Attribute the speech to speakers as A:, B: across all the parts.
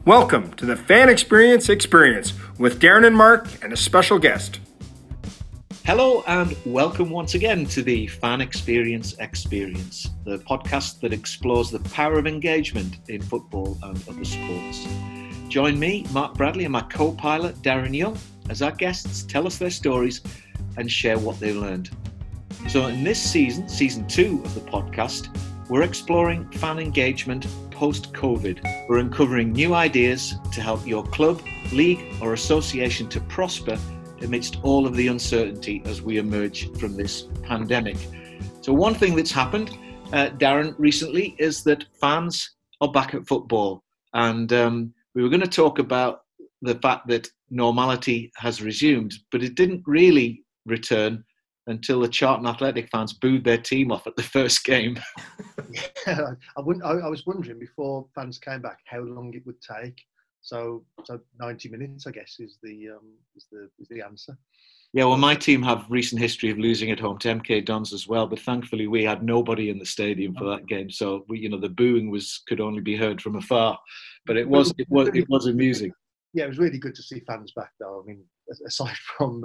A: Welcome to the Fan Experience with Darren and Mark and a special guest.
B: Hello and welcome once again to the Fan Experience, the podcast that explores the power of engagement in football and other sports. Join me, Mark Bradley, and my co-pilot, Darren Young, as our guests tell us their stories and share what they learned. So in this season 2 of the podcast, we're exploring fan engagement post-COVID. We're uncovering new ideas to help your club, league or association to prosper amidst all of the uncertainty as we emerge from this pandemic. So one thing that's happened, Darren, recently is that fans are back at football. And we were going to talk about the fact that normality has resumed, but it didn't really return until the Charlton Athletic fans booed their team off at the first game.
C: Yeah, I was wondering before fans came back how long it would take. So 90 minutes, I guess, is the answer.
B: Yeah, well, my team have recent history of losing at home to MK Dons as well, but thankfully we had nobody in the stadium for that game, so the booing could only be heard from afar. But it was amusing.
C: Yeah, it was really good to see fans back, though. I mean, aside from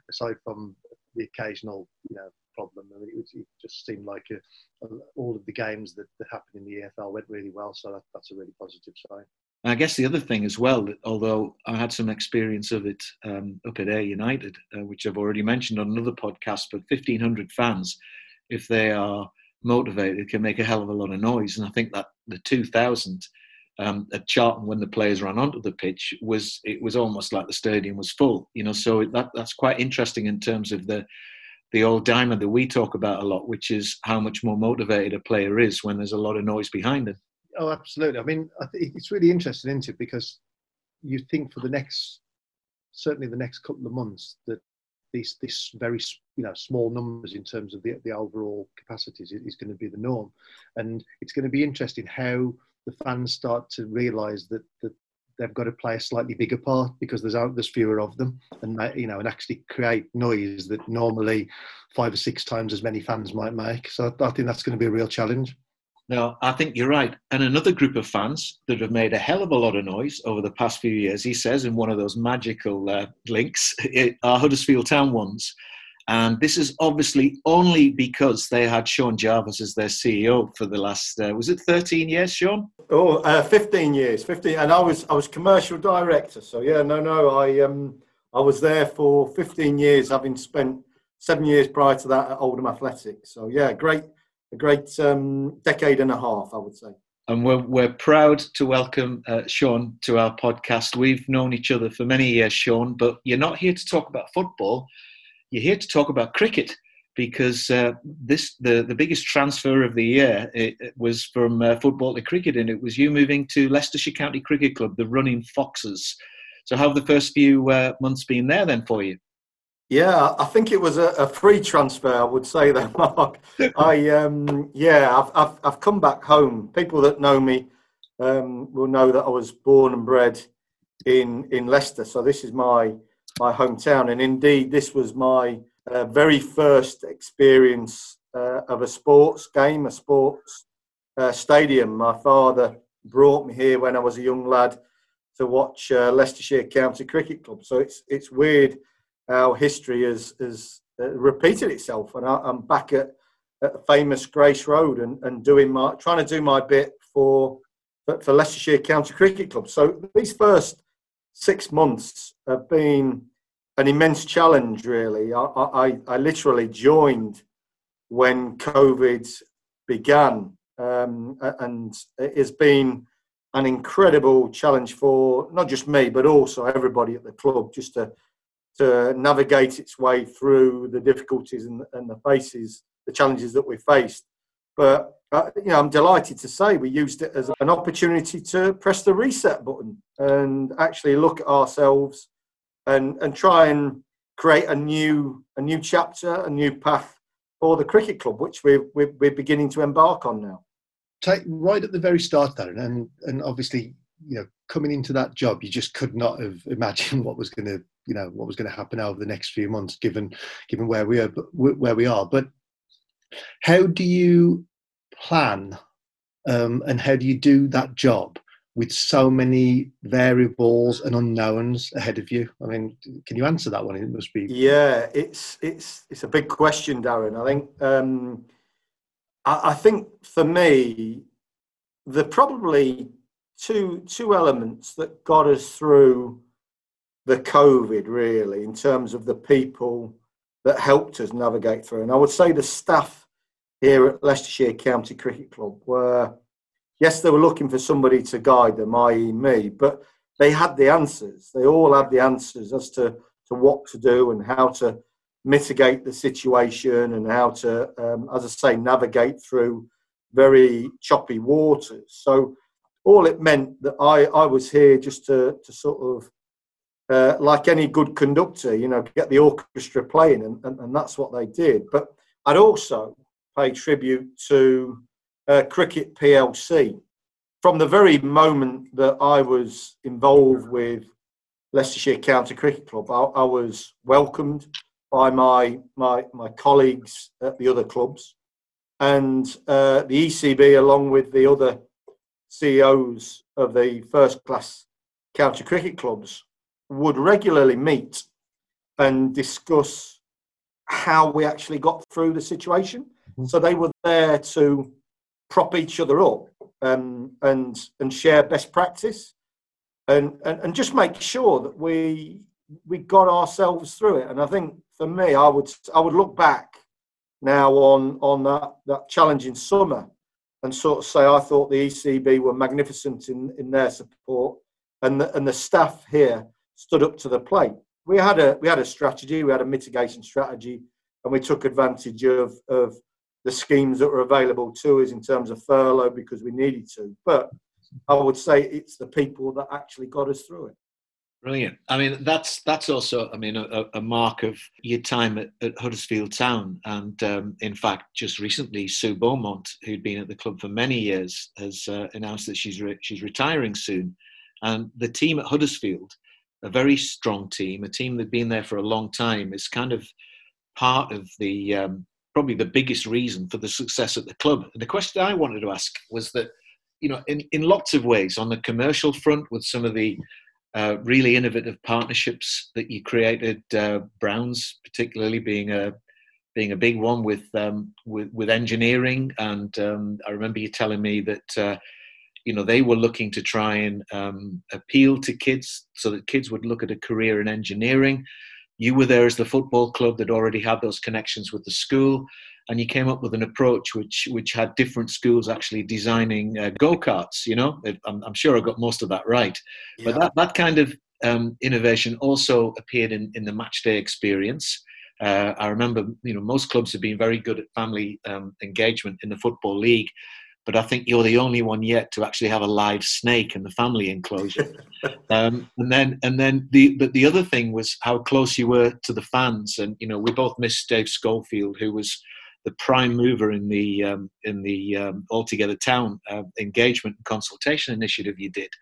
C: the occasional problem, I mean, it just seemed like all of the games that happened in the EFL went really well, so that's a really positive sign.
B: And I guess the other thing as well, that although I had some experience of it up at Ayr United, which I've already mentioned on another podcast, but 1,500 fans, if they are motivated, can make a hell of a lot of noise. And I think that the 2,000 at Charlton when the players ran onto the pitch was almost like the stadium was full. So that's quite interesting in terms of the old diamond that we talk about a lot, which is how much more motivated a player is when there's a lot of noise behind him.
C: Oh, absolutely. I mean, I think it's really interesting, isn't it? Because you think for the next couple of months that this very small numbers in terms of the overall capacities is going to be the norm, and it's going to be interesting how the fans start to realise that they've got to play a slightly bigger part because there's fewer of them, and and actually create noise that normally 5 or 6 times as many fans might make. So I think that's going to be a real challenge.
B: No, I think you're right. And another group of fans that have made a hell of a lot of noise over the past few years, he says in one of those magical links, are Huddersfield Town ones. And this is obviously only because they had Sean Jarvis as their CEO for the last, was it 13 years, Sean?
D: 15 years. 15, and I was commercial director. So yeah, I was there for 15 years, having spent 7 years prior to that at Oldham Athletics. So yeah, a great decade and a half, I would say.
B: And we're proud to welcome Sean to our podcast. We've known each other for many years, Sean, but you're not here to talk about football. You're here to talk about cricket, because the biggest transfer of the year it was from football to cricket, and it was you moving to Leicestershire County Cricket Club, the Running Foxes. So how have the first few months been there then for you?
D: Yeah, I think it was a free transfer, I would say that, Mark. I've come back home. People that know me will know that I was born and bred in Leicester. So this is my hometown. And indeed, this was my very first experience of a sports game, a sports stadium. My father brought me here when I was a young lad to watch Leicestershire County Cricket Club. So it's weird how history has repeated itself, and I'm back at famous Grace Road and trying to do my bit for Leicestershire County Cricket Club. So these first 6 months have been an immense challenge, really. I literally joined when COVID began, and it has been an incredible challenge for not just me, but also everybody at the club, just to navigate its way through the difficulties and the challenges that we faced. But I'm delighted to say we used it as an opportunity to press the reset button and actually look at ourselves and try and create a new chapter, a new path for the cricket club, which we're beginning to embark on now.
C: Take right at the very start, Darren, and obviously, coming into that job, you just could not have imagined what was going to happen over the next few months, given where we are. But how do you plan, and how do you do that job with so many variables and unknowns ahead of you? I mean, can you answer that one? It must be.
D: Yeah, it's a big question, Darren. I think for me, there are probably two elements that got us through the COVID, really, in terms of the people that helped us navigate through. And I would say the staff here at Leicestershire County Cricket Club were, yes, they were looking for somebody to guide them, i.e. me, but they had the answers. They all had the answers as to what to do and how to mitigate the situation and how to, as I say, navigate through very choppy waters. So all it meant that I was here just to sort of, like any good conductor, get the orchestra playing, and that's what they did. But I'd also pay tribute to Cricket PLC. From the very moment that I was involved with Leicestershire County Cricket Club, I was welcomed by my colleagues at the other clubs, and the ECB, along with the other CEOs of the first class county cricket clubs, would regularly meet and discuss how we actually got through the situation. Mm-hmm. So they were there to prop each other up and share best practice and just make sure that we got ourselves through it. And I think for me, I would look back now on that challenging summer and sort of say I thought the ECB were magnificent in their support, and the staff here stood up to the plate. We had a strategy, we had a mitigation strategy, and we took advantage of the schemes that were available to us in terms of furlough because we needed to. But I would say it's the people that actually got us through it.
B: Brilliant. I mean, that's also, a mark of your time at Huddersfield Town. And in fact, just recently, Sue Beaumont, who'd been at the club for many years, has announced that she's retiring soon. And the team at Huddersfield, a very strong team, a team that's been there for a long time, is kind of part of the probably the biggest reason for the success at the club. And the question I wanted to ask was that, in lots of ways, on the commercial front, with some of the really innovative partnerships that you created, Browns particularly being a big one with engineering, and I remember you telling me that they were looking to try and appeal to kids so that kids would look at a career in engineering. You were there as the football club that already had those connections with the school, and you came up with an approach which had different schools actually designing go-karts. I'm sure I got most of that right. Yeah. But that kind of innovation also appeared in the match day experience. I remember, most clubs have been very good at family engagement in the Football League, but I think you're the only one yet to actually have a live snake in the family enclosure. And then the other thing was how close you were to the fans. And we both missed Dave Schofield, who was the prime mover in the Altogether Town engagement and consultation initiative you did.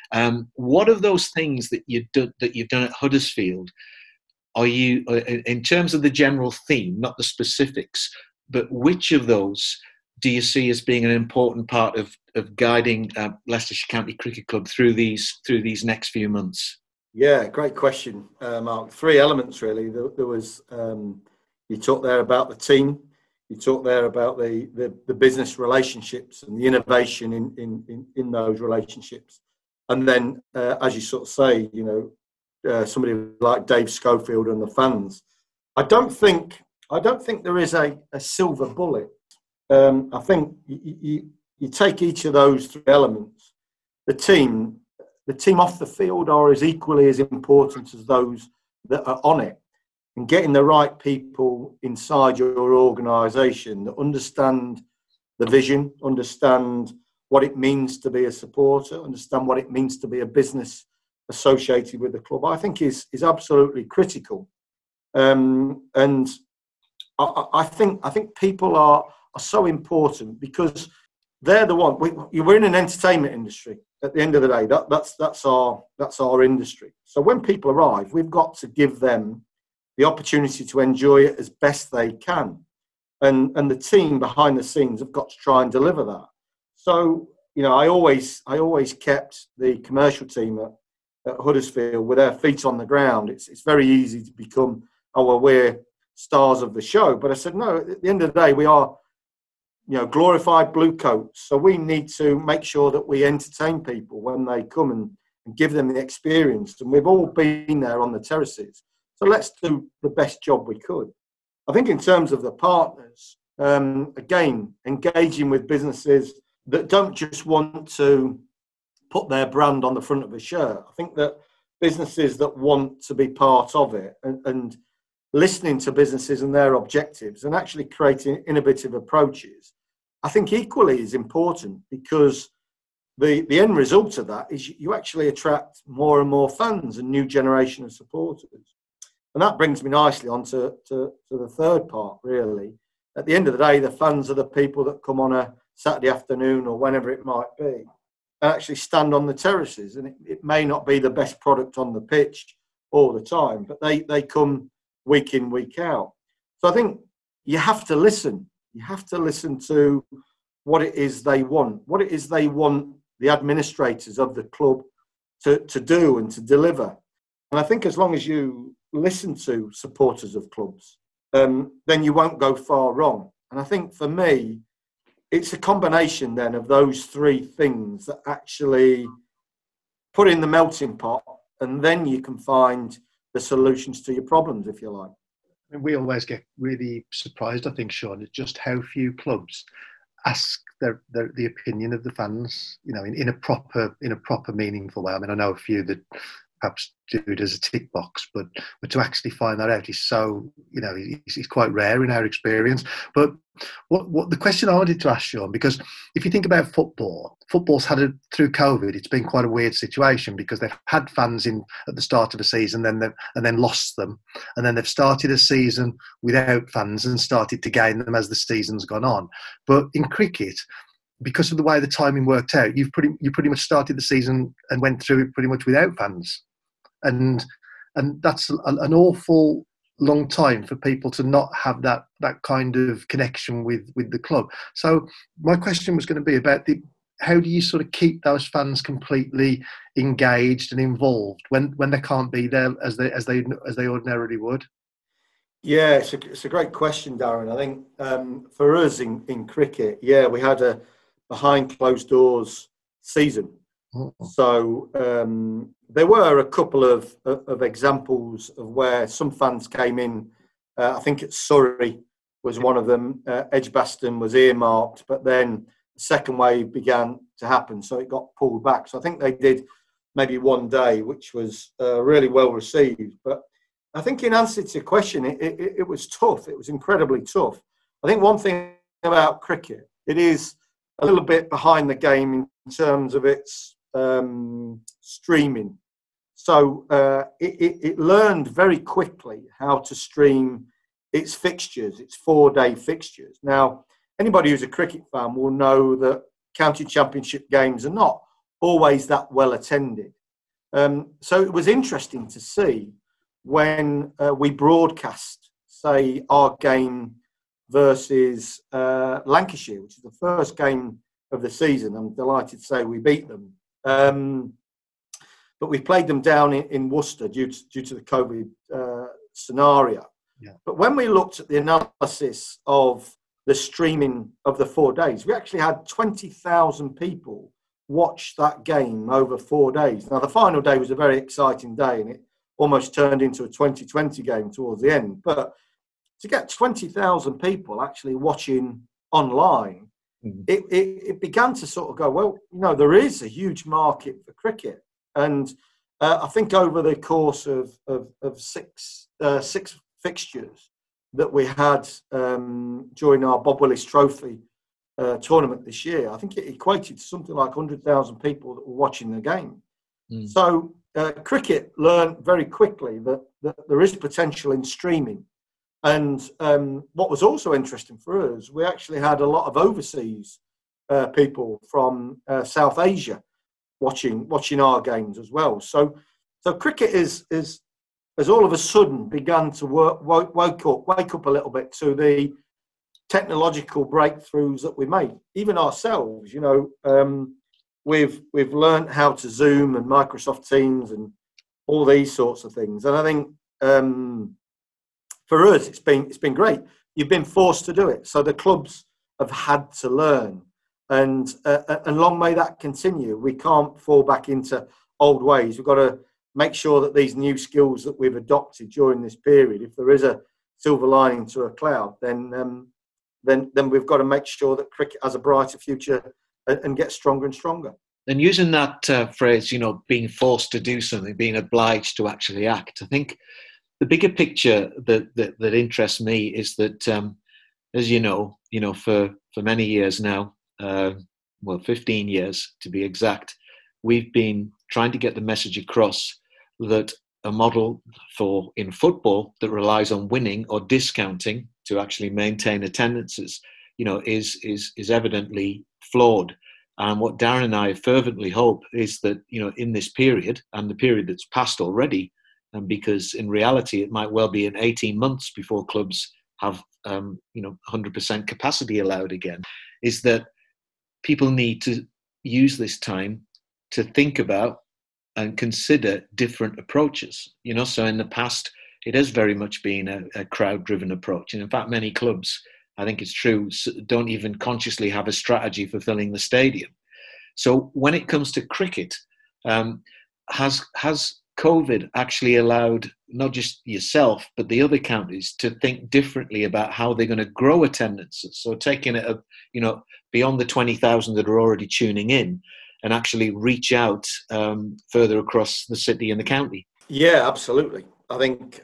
B: What of those things that you've done at Huddersfield are you, in terms of the general theme, not the specifics, but which of those do you see as being an important part of guiding Leicestershire County Cricket Club through these next few months?
D: Yeah, great question, Mark. Three elements really. There was you talked there about the team, you talked there about the business relationships and the innovation in those relationships, and then as you sort of say, somebody like Dave Schofield and the fans. I don't think there is a silver bullet. I think you take each of those three elements. The team off the field are as equally as important as those that are on it. And getting the right people inside your organisation that understand the vision, understand what it means to be a supporter, understand what it means to be a business associated with the club, I think is absolutely critical. And I think people are so important because they're the one. We're in an entertainment industry. At the end of the day, that's our industry. So when people arrive, we've got to give them the opportunity to enjoy it as best they can, and the team behind the scenes have got to try and deliver that. So I always kept the commercial team at Huddersfield with their feet on the ground. It's very easy to become, oh, well, we're stars of the show. But I said, no, at the end of the day, we are, glorified blue coats. So we need to make sure that we entertain people when they come and give them the experience. And we've all been there on the terraces. So let's do the best job we could. I think in terms of the partners, again, engaging with businesses that don't just want to put their brand on the front of a shirt. I think that businesses that want to be part of it and listening to businesses and their objectives and actually creating innovative approaches, I think equally is important, because the end result of that is you actually attract more and more fans and new generation of supporters. And that brings me nicely on to the third part, really. At the end of the day, the fans are the people that come on a Saturday afternoon or whenever it might be and actually stand on the terraces. And it may not be the best product on the pitch all the time, but they come week in, week out. So I think you have to listen. You have to listen to what it is they want, what it is they want the administrators of the club to do and to deliver. And I think as long as you listen to supporters of clubs, then you won't go far wrong. And I think for me, it's a combination then of those three things that actually put in the melting pot, and then you can find the solutions to your problems, if you like.
C: And we always get really surprised, I think, Sean, at just how few clubs ask the opinion of the fans, in a proper meaningful way. I mean, I know a few that perhaps do it as a tick box, but to actually find that out is so, it's quite rare in our experience. But what the question I wanted to ask, Sean, because if you think about football's had through COVID, it's been quite a weird situation, because they've had fans in at the start of the season, and then lost them, and then they've started a season without fans and started to gain them as the season's gone on. But in cricket, because of the way the timing worked out, you pretty much started the season and went through it pretty much without fans, and that's an awful long time for people to not have that kind of connection with the club. So my question was going to be about how do you sort of keep those fans completely engaged and involved when they can't be there as they ordinarily would?
D: Yeah, it's a great question, Darren. I think for us in cricket, we had a behind closed doors season. So there were a couple of examples of where some fans came in. I think at Surrey was one of them. Edgbaston was earmarked, but then the second wave began to happen, so it got pulled back. So I think they did maybe one day, which was really well received. But I think in answer to your question, it was tough. It was incredibly tough. I think one thing about cricket, it is a little bit behind the game in terms of its streaming. So it learned very quickly how to stream its fixtures, its 4-day fixtures. Now, anybody who's a cricket fan will know that county championship games are not always that well attended. So it was interesting to see when we broadcast, say, our game versus Lancashire, which is the first game of the season. I'm delighted to say we beat them. But we played them down in Worcester due to the COVID scenario. Yeah. But when we looked at the analysis of the streaming of the 4 days, we actually had 20,000 people watch that game over 4 days. Now, the final day was a very exciting day, and it almost turned into a 2020 game towards the end. But to get 20,000 people actually watching online, it began to sort of go, well, there is a huge market for cricket. And I think over the course of six fixtures that we had during our Bob Willis Trophy tournament this year, I think it equated to something like 100,000 people that were watching the game. So cricket learned very quickly that there is potential in streaming. And what was also interesting for us, we actually had a lot of overseas people from South Asia watching our games as well. So cricket has all of a sudden begun to wake up a little bit to the technological breakthroughs that we made. Even ourselves, we've learned how to Zoom and Microsoft Teams and all these sorts of things. And I think for us, it's been great. You've been forced to do it, so the clubs have had to learn, and long may that continue. We can't fall back into old ways. We've got to make sure that these new skills that we've adopted during this period, if there is a silver lining to a cloud, then we've got to make sure that cricket has a brighter future and gets stronger and stronger.
B: And using that phrase, being forced to do something, being obliged to actually act, I think the bigger picture that interests me is that, as you know, for many years now, 15 years to be exact, we've been trying to get the message across that a model in football that relies on winning or discounting to actually maintain attendances, is evidently flawed. And what Darren and I fervently hope is that, in this period and the period that's passed already, and because in reality it might well be in 18 months before clubs have 100% capacity allowed again, is that people need to use this time to think about and consider different approaches. So in the past it has very much been a crowd-driven approach, and in fact many clubs, I think it's true, don't even consciously have a strategy for filling the stadium. So when it comes to cricket, has COVID actually allowed not just yourself, but the other counties to think differently about how they're going to grow attendances? So taking it, beyond the 20,000 that are already tuning in, and actually reach out further across the city and the county.
D: Yeah, absolutely. I think,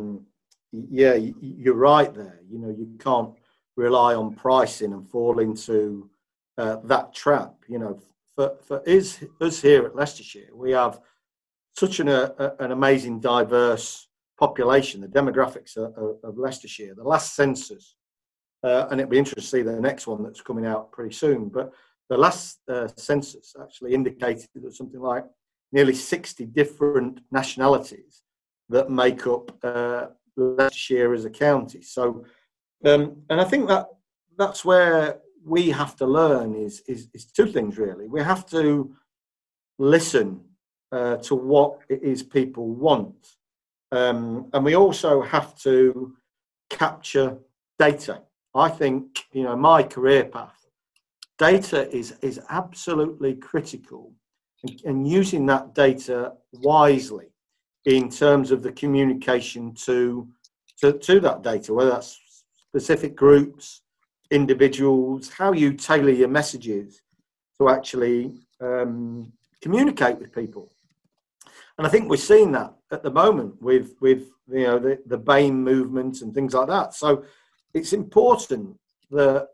D: you're right there. You can't rely on pricing and fall into that trap. For us here at Leicestershire, we have such an amazing, diverse population. The demographics of Leicestershire, the last census, and it'll be interesting to see the next one that's coming out pretty soon, but the last census actually indicated that something like nearly 60 different nationalities that make up Leicestershire as a county. So, and I think that's where we have to learn is two things really. We have to listen to what it is people want, and we also have to capture data. I think my career path, data is absolutely critical, and using that data wisely in terms of the communication to that data, whether that's specific groups, individuals, how you tailor your messages to actually communicate with people. And I think we're seeing that at the moment with the BAME movement and things like that. So it's important that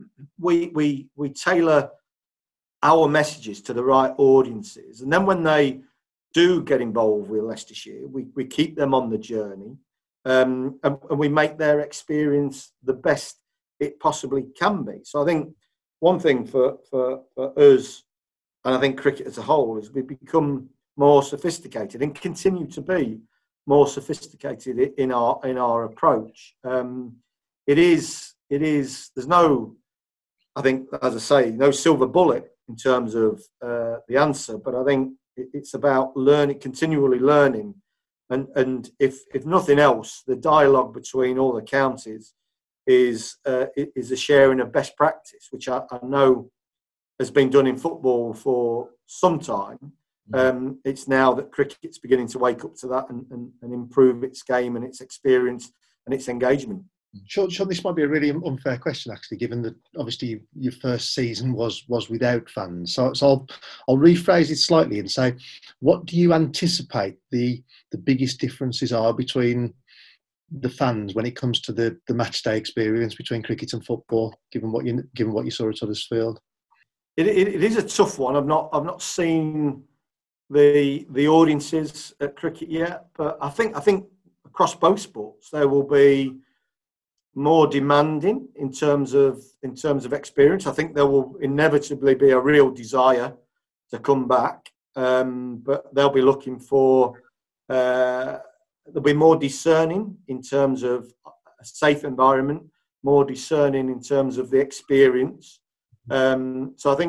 D: we tailor our messages to the right audiences, and then when they do get involved with Leicestershire, we keep them on the journey, and we make their experience the best it possibly can be. So I think one thing for us, and I think cricket as a whole, is we've become more sophisticated and continue to be more sophisticated in our approach. It is. There's no, I think, as I say, no silver bullet in terms of the answer, but I think it's about continually learning, and if nothing else, the dialogue between all the counties is a sharing of best practice, which I know has been done in football for some time. It's now that cricket's beginning to wake up to that and improve its game and its experience and its engagement.
C: Sean, this might be a really unfair question, actually, given that obviously your first season was without fans. So I'll rephrase it slightly and say, what do you anticipate the biggest differences are between the fans when it comes to the match day experience between cricket and football, given what you saw at Huddersfield?
D: It is a tough one. I've not seen the audiences at cricket yet, but I think across both sports there will be more demanding in terms of experience. I think there will inevitably be a real desire to come back, but they'll be looking for. They'll be more discerning in terms of a safe environment, more discerning in terms of the experience. So I think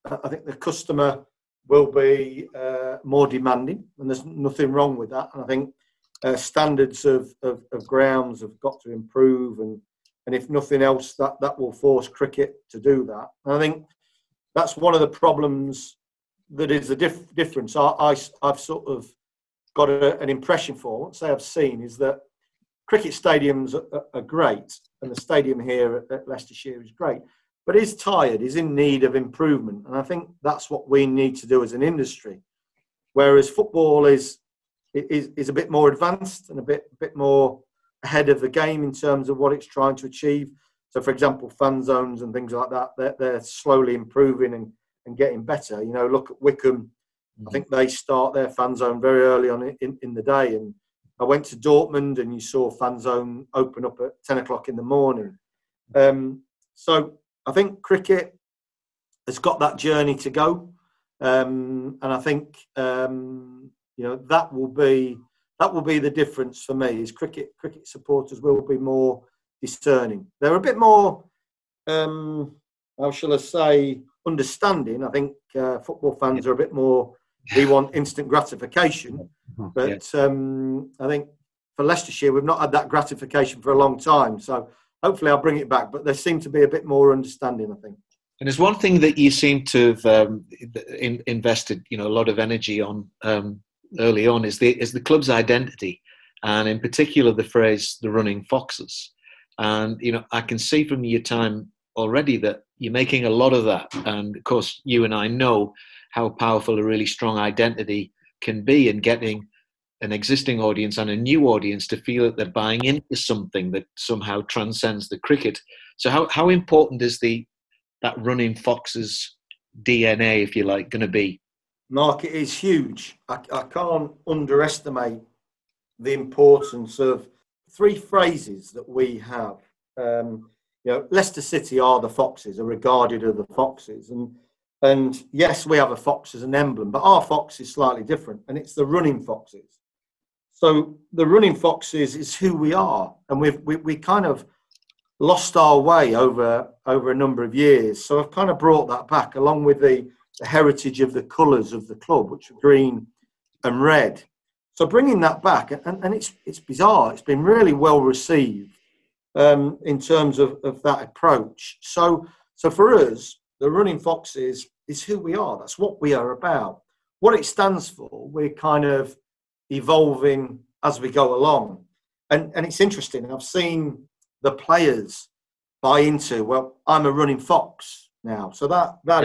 D: I think the customer will be more demanding, and there's nothing wrong with that. And I think standards of grounds have got to improve, and if nothing else, that will force cricket to do that. And I think that's one of the problems that is the difference. I've sort of got an impression for, what I've seen, is that cricket stadiums are great, and the stadium here at Leicestershire is great, but is tired, is in need of improvement. And I think that's what we need to do as an industry. Whereas football is a bit more advanced and a bit more ahead of the game in terms of what it's trying to achieve. So, for example, fan zones and things like that, they're slowly improving and getting better. You know, look at Wickham. I think they start their fan zone very early on in the day. And I went to Dortmund, and you saw fan zone open up at 10 o'clock in the morning. So I think cricket has got that journey to go. And I think, that will be the difference for me, is cricket supporters will be more discerning. They're a bit more, how shall I say, understanding. I think football fans are a bit more, we want instant gratification. But I think for Leicestershire, we've not had that gratification for a long time. So hopefully I'll bring it back. But there seems to be a bit more understanding, I think.
B: And there's one thing that you seem to have invested, a lot of energy on early on is the club's identity, and in particular the phrase "the running foxes." And I can see from your time already that you're making a lot of that. And of course, you and I know how powerful a really strong identity can be in getting an existing audience and a new audience to feel that they're buying into something that somehow transcends the cricket. So how important is that running foxes DNA, if you like, going to be?
D: Mark, it is huge. I can't underestimate the importance of three phrases that we have. Leicester City are the foxes, are regarded as the foxes. And yes, we have a fox as an emblem, but our fox is slightly different, and it's the running foxes. So the running foxes is who we are, and we kind of lost our way over a number of years. So I've kind of brought that back, along with the heritage of the colours of the club, which are green and red. So bringing that back, and it's bizarre. It's been really well received in terms of that approach. So for us, the running foxes is who we are. That's what we are about. What it stands for, we're kind of evolving as we go along. And it's interesting. I've seen the players buy into, well, I'm a running fox now. So that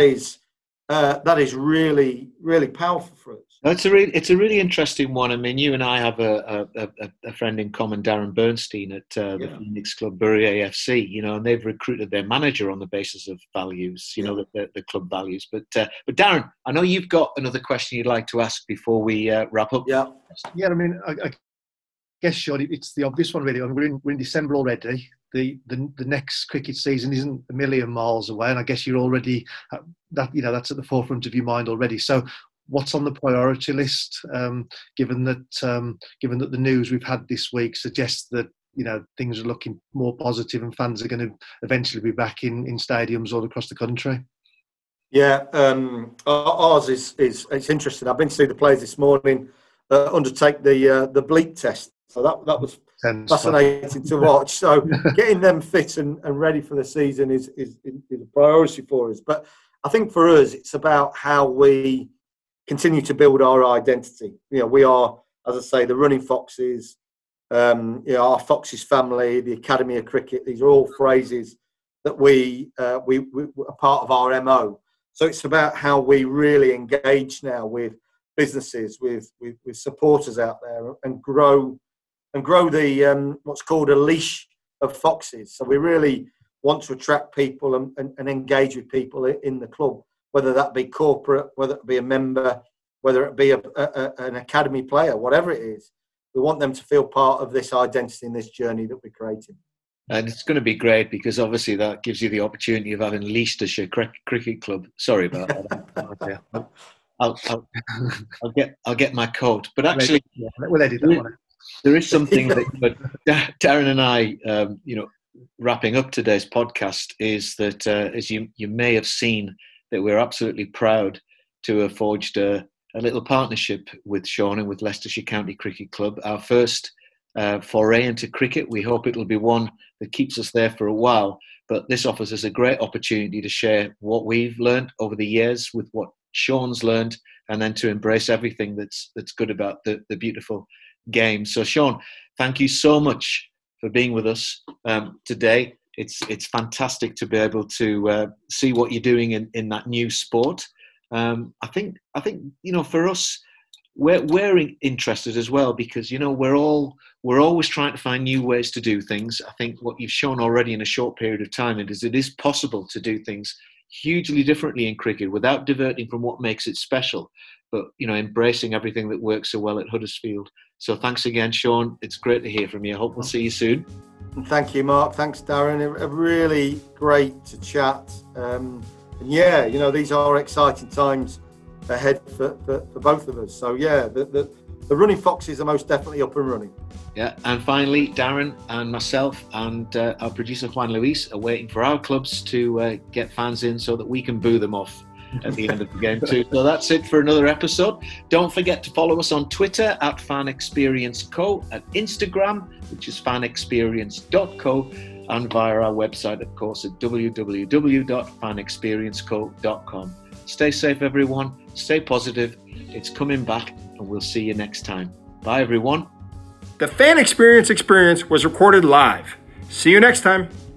D: is really, really powerful for us.
B: It's a really interesting one. I mean, you and I have a friend in common, Darren Bernstein at the Phoenix Club, Bury AFC. And they've recruited their manager on the basis of values. The club values. But Darren, I know you've got another question you'd like to ask before we wrap up.
C: Yeah. I mean, I guess, Sean, it's the obvious one, really. I mean, we're in December already. The next cricket season isn't a million miles away, and I guess you're already that's at the forefront of your mind already. So, what's on the priority list? Given that the news we've had this week suggests that things are looking more positive, and fans are going to eventually be back in stadiums all across the country.
D: Yeah, ours is it's interesting. I've been to see the players this morning undertake the bleep test. So that was fascinating to watch. So getting them fit and ready for the season is a priority for us. But I think for us, it's about how we continue to build our identity. We are, as I say, the running foxes, our Foxes family, the Academy of Cricket. These are all phrases that we are part of our MO. So it's about how we really engage now with businesses, with supporters out there, and grow the what's called a leash of foxes. So we really want to attract people and engage with people in the club, whether that be corporate, whether it be a member, whether it be an academy player, whatever it is. We want them to feel part of this identity and this journey that we're creating.
B: And it's going to be great, because obviously that gives you the opportunity of having Leicestershire Cricket Club. Sorry about that. I'll get my coat. But actually,
C: we'll edit that one.
B: There is something that Darren and I, wrapping up today's podcast, is that as you may have seen that we're absolutely proud to have forged a little partnership with Sean and with Leicestershire County Cricket Club. Our first foray into cricket. We hope it'll be one that keeps us there for a while. But this offers us a great opportunity to share what we've learned over the years with what Sean's learned, and then to embrace everything that's good about the beautiful game. So, Sean, thank you so much for being with us today. It's fantastic to be able to see what you're doing in that new sport. I think for us, we're interested as well, because we're always trying to find new ways to do things. I think what you've shown already in a short period of time is it is possible to do things hugely differently in cricket without diverting from what makes it special, but embracing everything that works so well at Huddersfield. So thanks again, Sean. It's great to hear from you. I hope we'll see you soon.
D: Thank you, Mark. Thanks, Darren. A really great to chat. And yeah, these are exciting times ahead for both of us. So yeah, the Running Foxes are most definitely up and running.
B: Yeah, and finally, Darren and myself and our producer Juan Luis are waiting for our clubs to get fans in so that we can boo them off at the end of the game too. So that's it for another episode. Don't forget to follow us on Twitter at FanExperienceCo, at Instagram, which is fanexperience.co, and via our website, of course, at www.fanexperienceco.com. Stay safe, everyone. Stay positive. It's coming back, and we'll see you next time. Bye, everyone.
A: The Fan Experience was recorded live. See you next time.